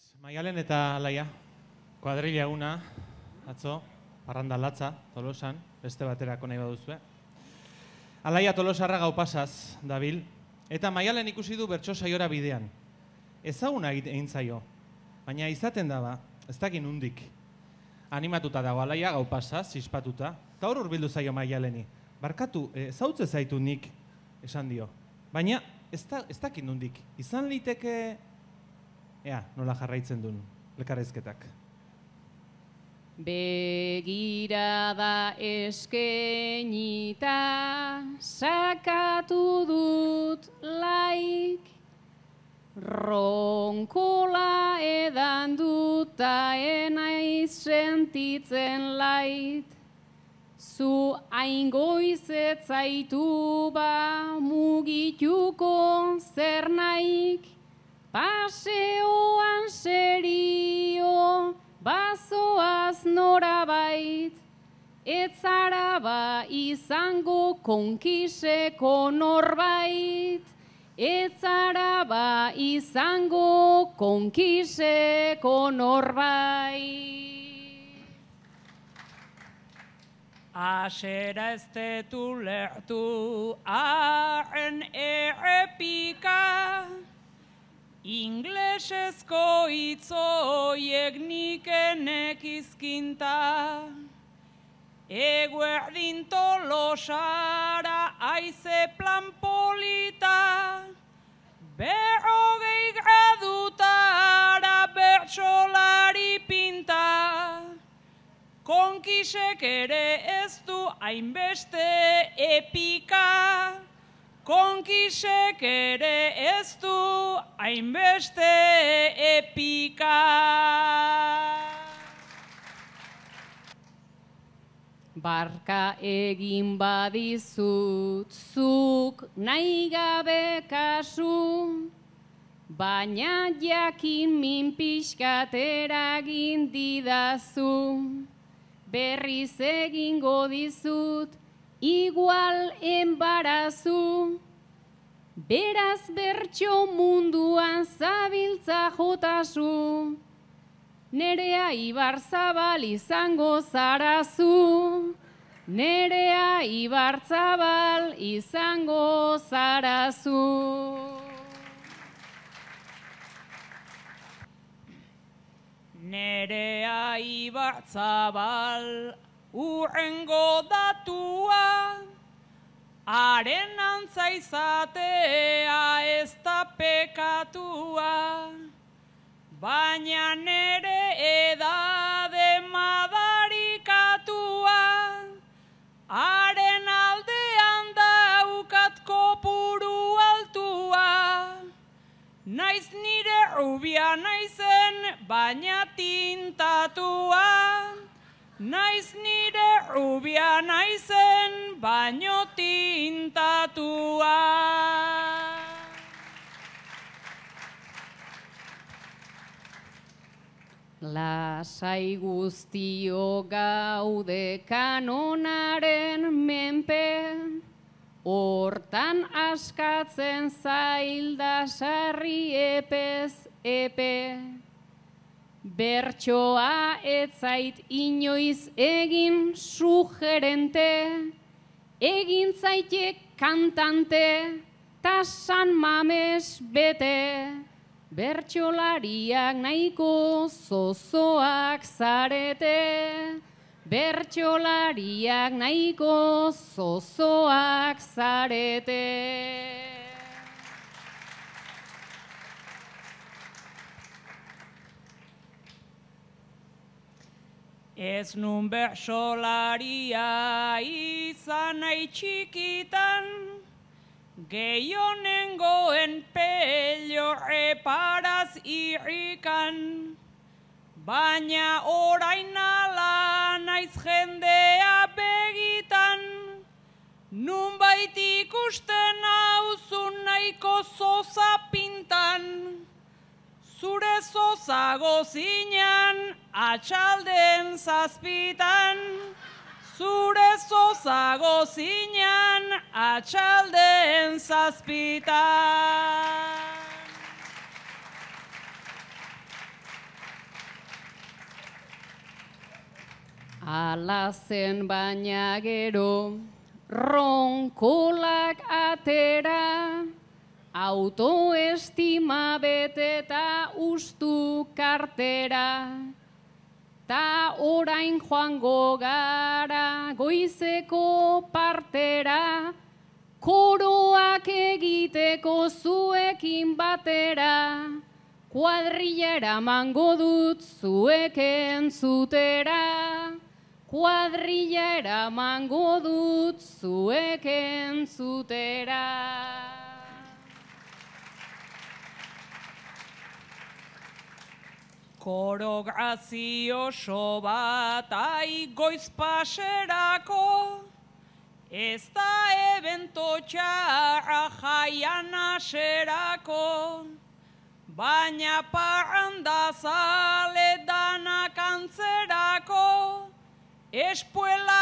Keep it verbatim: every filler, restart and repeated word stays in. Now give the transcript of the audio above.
Pues, Maialen eta Alaia, kuadrilla una, atzo, parranda latza, Tolosan, beste baterako nahi baduzue. Alaia Tolosarra gau pasaz, dabil, eta Maialen ikusi du bertso saiora bidean. Ezaguna egin zaio, baina izaten daba, ez dakin undik. Animatuta dago Alaia gau pasaz, zispatuta, eta hor urbildu zaio Maialeni. Barkatu, ezautze zaitu nik, esan dio. Baina, ez, da, ez dakin undik, izan liteke... Ea, nola jarraitzen duen, elkarrezketak. Begirada eskenita sakatu dut laik, ronkola edan duta enaiz sentitzen lait, zu aingoizet zaitu ba mugituko zer naik, paseoan serio, bazoaz norabait, etzara ba izango konkiseko norbait, etzara ba izango konkiseko norbait. Asera ez detu lertu haren errepika, inglesezko itzoiek nikenek izkinta, eguerdin Tolosara aize plan polita, berrogei gradutara bertsolari pinta, konkisek ere ez du hainbeste epika, konkisek ere ez du hainbeste epika. Barka egin badizut, zuk nahi gabe kasu, baina jakin min pixkat eragin didazu. Berriz egingo dizut, igual enbarazu, beraz bertso munduan zabiltza jotasu, nerea Ibarzabal izango zarazu, nerea Ibarzabal izango zarazu. Nerea Ibarzabal urrengo datua, haren antza izatea ez da pekatua, baina nere edade madarikatua, haren aldean daukat kopuru altua, naiz nire rubia naizen baina tintatua, naiz nire rubia naizen baino tintatua. Lasai guztio gaude kanonaren menpe, hortan askatzen zailda sarri epez epe. Bertsoa etzait inoiz egin sugerente, egin zaitek kantante, ta San Mames bete. Bertsolariak nahiko zozoak zarete, bertsolariak nahiko zozoak zarete. Ez nun bertsolaria izan nahi txikitan, gehionengoen pello reparaz irrikan, baina orain ala naiz jendea begitan, nunbait ikusten hauzun nahiko zoza pintan, zure zozago zinan atxalden zazpitan, zure zozago zinan atxalden zazpitan. Ala zen baina gero, ronkolak atera, autoestima beteta ustu kartera, ta orain joango gara goizeko partera, koroak egiteko zuekin batera, kuadrilla eramango dut zuek entzutera, kuadrilla eramango dut zuek entzutera. Koro grazioso bat aigoiz paserako, ez da ebento txarra jaian aserako, baina parranda zale danak antzerako, espuela